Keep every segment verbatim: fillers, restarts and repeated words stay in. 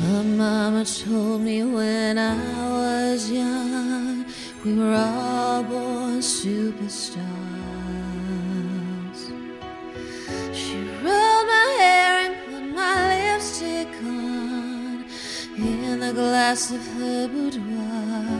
My mama told me when I was young, we were all born superstars. She rolled my hair and put my lipstick on in the glass of her boudoir.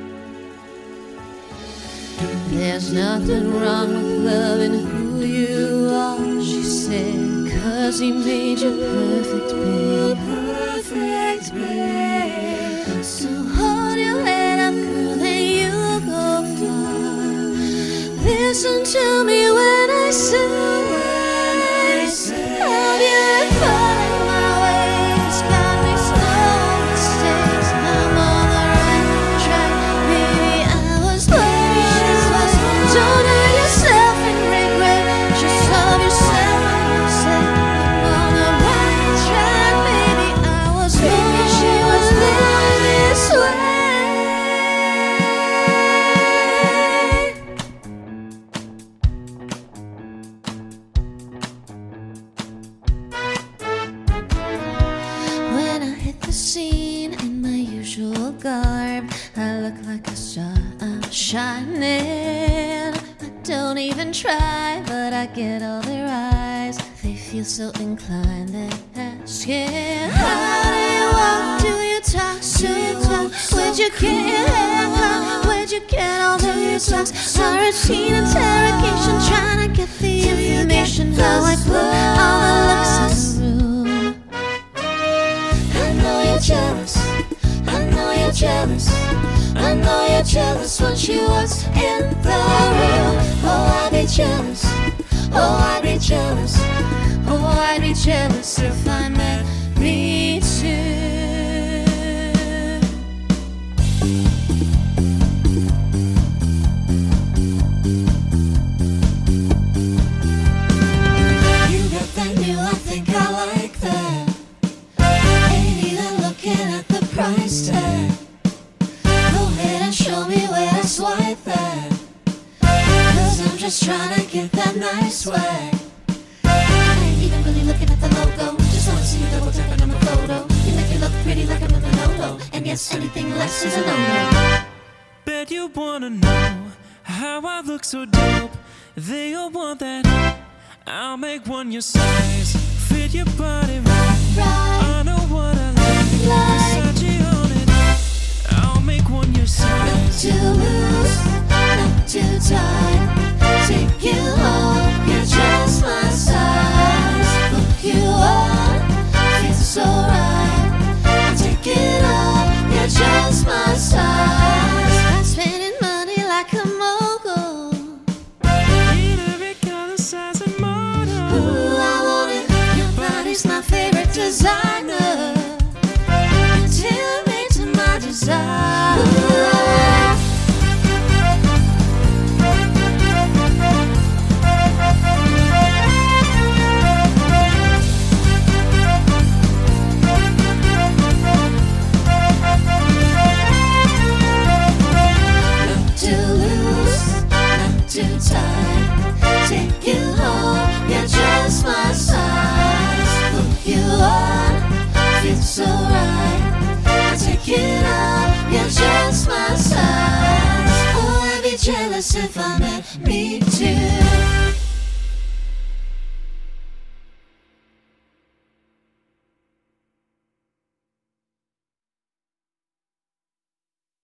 There's nothing wrong with loving who you are, she said, 'cause he made you perfect, babe. Perfect, babe. So hold your head up, girl, and you'll go far. Listen to me when I say, have you fallen my way? It's got me slow mistakes. I'm on the right track. Maybe I was foolish. Don't hurt yourself and regret. Just love yourself and yourself. I'm on the right track. Maybe I was foolish. She was living this way. When I hit the scene in my usual garb, I look like a star, I'm shining. I don't even try, but I get all their eyes. They feel so inclined, they ask, yeah, how do you walk? Do you talk? Do you talk? Where'd you get your hair cut? Where'd you get all those socks? A routine interrogation, trying to get the information. How I put all the looks in the room. I know you're jealous, I know you're jealous, I know you're jealous when she was in the room. Oh, I'd be jealous, oh, I'd be jealous, oh, I'd be jealous if I met me too. You got that new, I think I like that. Ain't even looking at the price tag. Go ahead and show me where to swipe that, 'cause I'm just trying to get that nice swag. I ain't even really looking at the logo, just wanna see you double tapping on my photo. You make me look pretty like I'm in the no-no, and yes, anything less is a no-no. Bet you wanna know how I look so dope. They all want that. I'll make one your size, fit your body right. Right. I know what I like, Like. Versace on it. I'll make one your size. Not too loose, not too tight. Take you home, you're just my size. Look you up, feels so right. Take it off, you're just my size. I'm spending money like a mogul. In every color, size, and model. Ooh, I want it. Your body's my favorite designer. You're tailor-made to my desire. Not too loose, not too tight. Take you home, you're just my size. Look you up, feels so right. I take it off, you're just my size. Oh, I'd be jealous if I met me too.